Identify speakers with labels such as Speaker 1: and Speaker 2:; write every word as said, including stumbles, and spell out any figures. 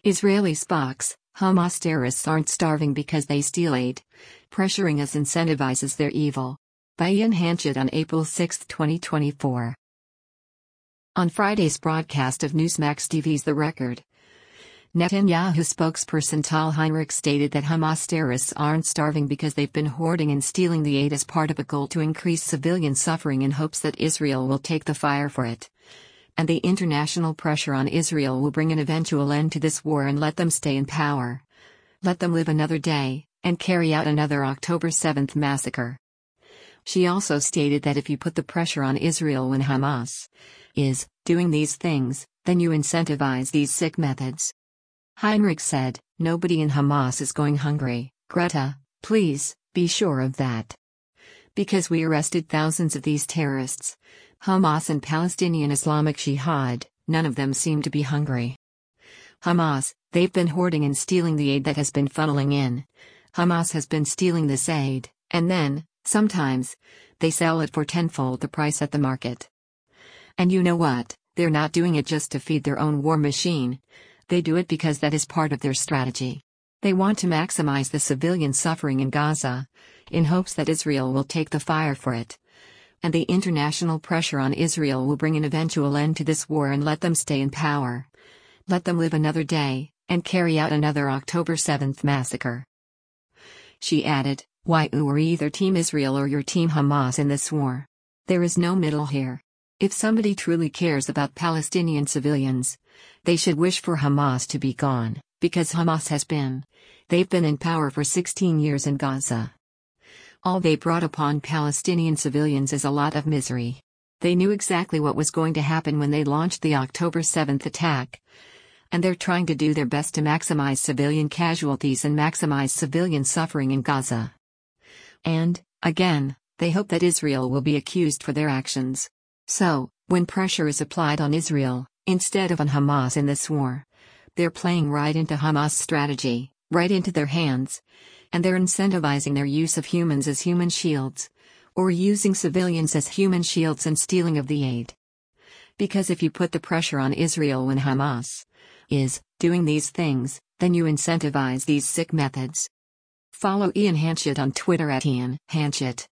Speaker 1: Israeli Spox, Hamas terrorists aren't starving because they steal aid. Pressuring us incentivizes their evil. By Ian Hanchett on April sixth, twenty twenty-four. On Friday's broadcast of Newsmax T V's The Record, Netanyahu spokesperson Tal Heinrich stated that Hamas terrorists aren't starving because they've been hoarding and stealing the aid as part of a goal to increase civilian suffering in hopes that Israel will take the fire for it. And the international pressure on Israel will bring an eventual end to this war and let them stay in power. Let them live another day, and carry out another October seventh massacre. She also stated that if you put the pressure on Israel when Hamas is doing these things, then you incentivize these sick methods. Heinrich said, "Nobody in Hamas is going hungry, Greta, please, be sure of that. Because we arrested thousands of these terrorists, Hamas and Palestinian Islamic Jihad, none of them seem to be hungry. Hamas, they've been hoarding and stealing the aid that has been funneling in. Hamas has been stealing this aid, and then, sometimes, they sell it for tenfold the price at the market. And you know what, they're not doing it just to feed their own war machine. They do it because that is part of their strategy. They want to maximize the civilian suffering in Gaza, in hopes that Israel will take the fire for it. And the international pressure on Israel will bring an eventual end to this war and let them stay in power. Let them live another day, and carry out another October seventh massacre." She added, "Why you are either Team Israel or you're Team Hamas in this war. There is no middle here. If somebody truly cares about Palestinian civilians, they should wish for Hamas to be gone, because Hamas has been. They've been in power for sixteen years in Gaza. All they brought upon Palestinian civilians is a lot of misery. They knew exactly what was going to happen when they launched the October seventh attack. And they're trying to do their best to maximize civilian casualties and maximize civilian suffering in Gaza. And, again, they hope that Israel will be accused for their actions. So, when pressure is applied on Israel, instead of on Hamas in this war, they're playing right into Hamas' strategy, right into their hands. And they're incentivizing their use of humans as human shields, or using civilians as human shields and stealing of the aid. Because if you put the pressure on Israel when Hamas is doing these things, then you incentivize these sick methods." Follow Ian Hanchett on Twitter at Ian Hanchett.